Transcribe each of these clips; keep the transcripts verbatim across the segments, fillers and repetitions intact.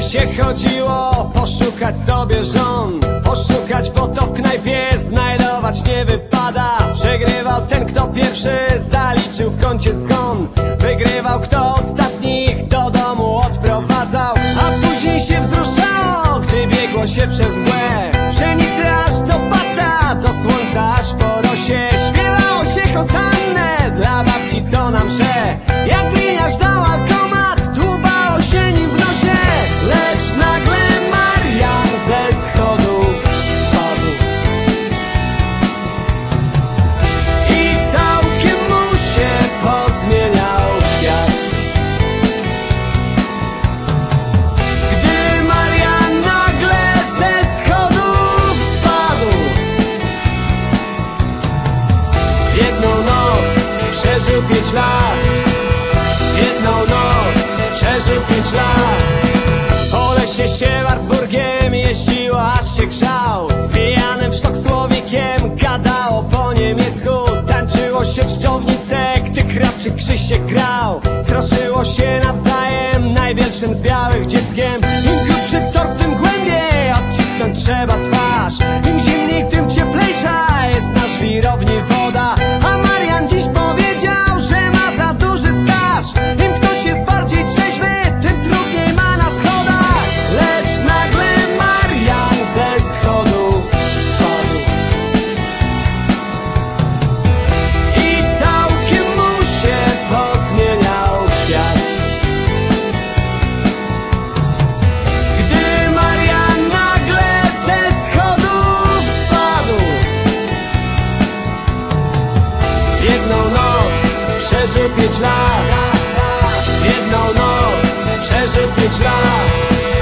się chodziło, poszukać sobie żon, poszukać, bo to w knajpie znajdować nie wypada. Przegrywał ten, kto pierwszy zaliczył w kącie zgon. Wygrywał, kto ostatnich do domu odprowadzał. A później się wzruszało, gdy biegło się przez mgłę. Pszenicy aż do pasa, do słońca aż po rosie. Śpiewało się hosannę dla babci, co na msze. Jak gliniarz dał alkomat, dłubało się nim w nosie. Lecz nagle Marian ze schodów spadł i całkiem mu się pozmieniał świat. Gdy Marian nagle ze schodów spadł, w jedną noc przeżył pięć lat. W jedną noc przeżył pięć lat. Po lesie się Wartburgiem jeździło, aż się grzał. Z pijanym w sztok słowikiem gadało po niemiecku. Tańczyło się czczownice, gdy Krawczyk Krzysiek grał. Straszyło się nawzajem najwielszym z białych dzieckiem. Im grubszy tort, tym głębiej odcisnąć trzeba twarz. Im zimniej, tym cieplejsza jest na żwirowni woda. A Marian dziś powiedział, że ma za duży staż. Im ktoś jest bardziej trzeźwy, tym trudniej ma na schodach. Lecz nagle Marian ze schodów spadł i całkiem mu się pozmieniał świat. Gdy Marian nagle ze schodów spadł, w jedną noc przeżył pięć lat. W jedną noc przeżył pięć lat.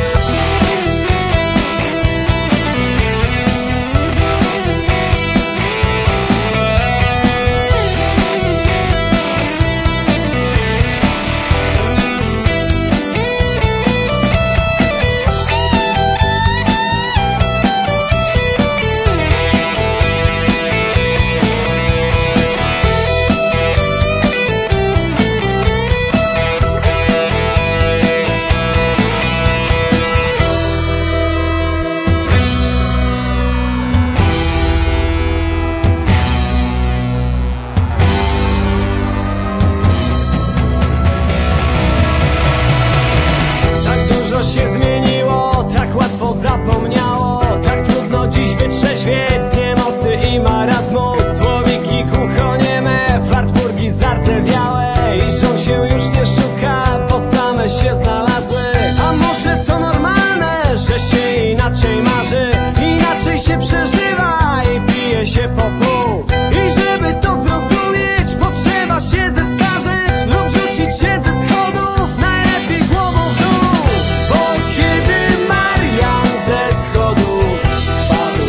Się zmieniło, tak łatwo zapomniało. Tak trudno dziś wytrzeźwieć z niemocy i marazmu. Słowiki głuchonieme, Wartburgi zardzewiałe. I żon się już nie szuka, bo same się znalazły. A może to normalne, że się inaczej marzy, inaczej się przeżywa i pije się po pół. I żeby to zrozumieć, potrzeba się zestarzeć lub rzucić się ze schodów, najlepiej głową w dół. Bo kiedy Marian ze schodów spadł,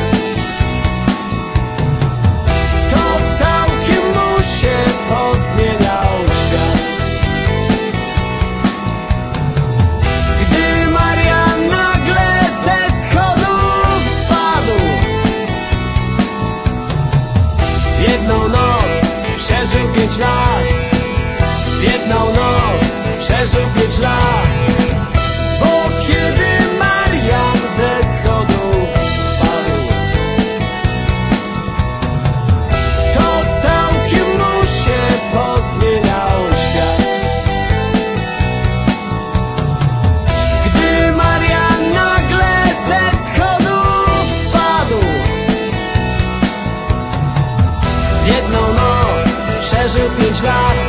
to całkiem mu się pozmieniał świat. Gdy Marian nagle ze schodów spadł, w jedną noc przeżył pięć lat. W jedną noc przeżył pięć lat. Bo kiedy Marian ze schodów spadł, to całkiem mu się pozmieniał świat. Gdy Marian nagle ze schodów spadł, w jedną noc przeżył pięć lat.